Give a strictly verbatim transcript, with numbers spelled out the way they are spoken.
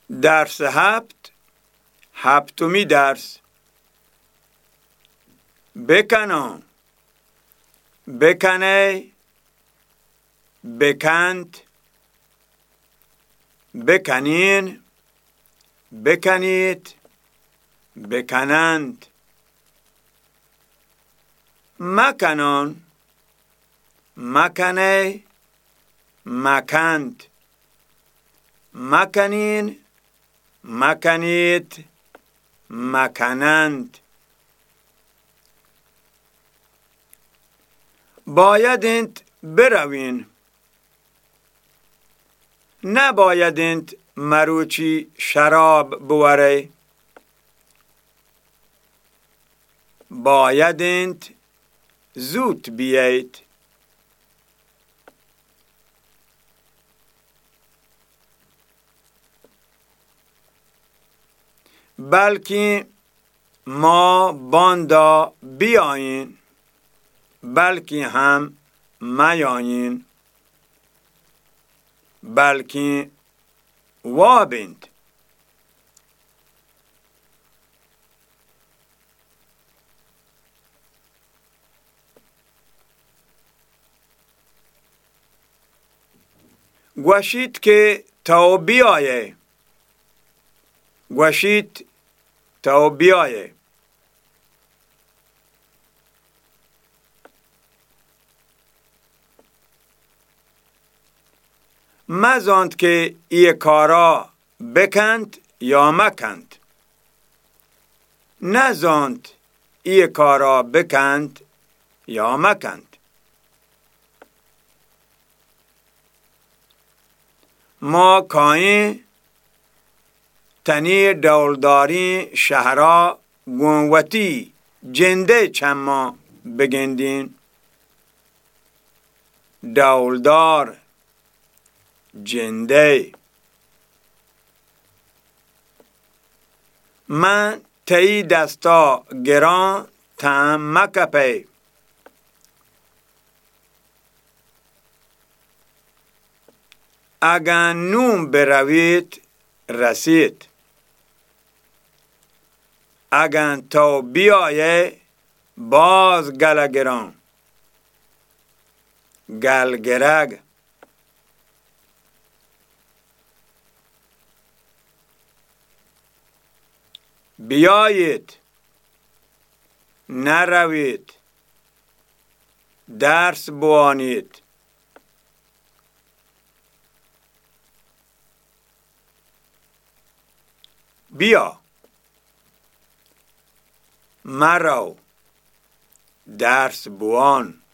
درس هفت، هفتمی درس. بکنم، بکنه، بکند، بکنین، بکنید، بکنند. مکنان، مکنه، مکند، مکنین، مکنید، مکنند. بایدند بروین، نبایدند مروچی شراب بوره. بایدند زود بیایید. بلکه ما باندا بیاین، بلکه هم میاین، بلکه وابند. گوشید که تو بیایه، گوشید تو بیایه. مزاند که ای کارا بکند یا مکند، نزاند ای کارا بکند یا مکند. ما کاین تنی دولداری شهرها گونوتی جنده چما بگندین. دولدار جنده. من تی دستا گران تم مکپی. اگر نوم بروید رسید، اگر تو بیایه باز گل گران. گل گرگ. بیایید، نروید، درس بوانید. بیا، مرو، درس بوان.